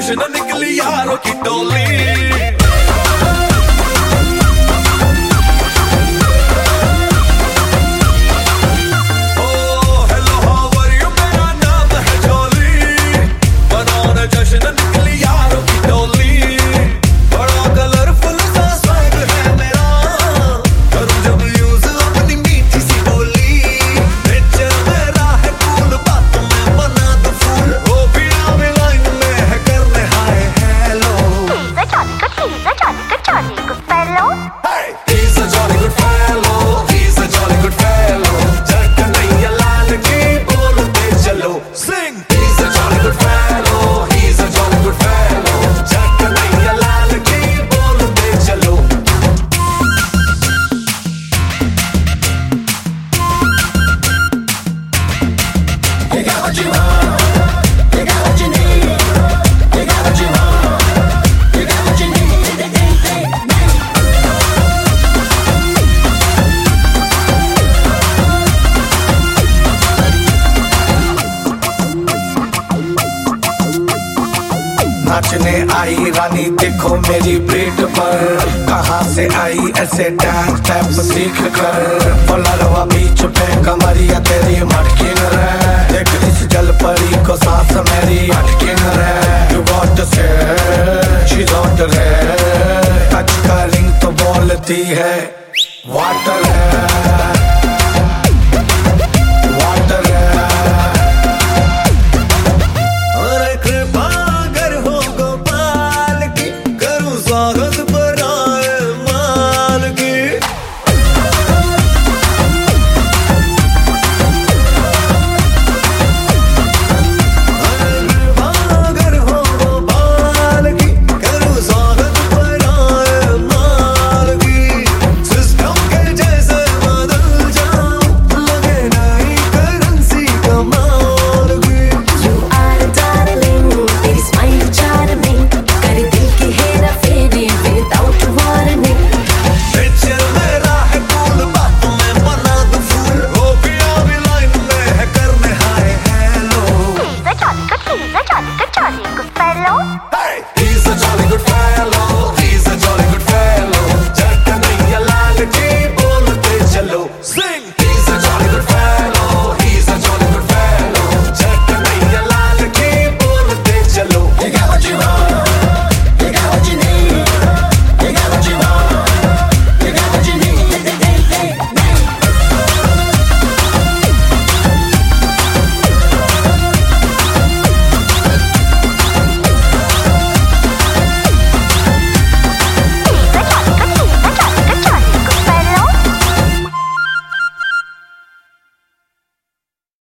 जश्न निकली यारों की टोली। नाचने आई रानी देखो मेरी ब्रीड पर, कहाँ से आई ऐसे डांस स्टेप सीख कर। पलरवा बीच पे कमरिया तेरी मटकी न रहे, देख इस जल परी को सांस मेरी अटकी न रहे। You got to say she's on the red, touch का रिंग तो बोलती है वाटर है, वाटर है। Hey, he's a jolly good fellow. He's a jolly good fellow.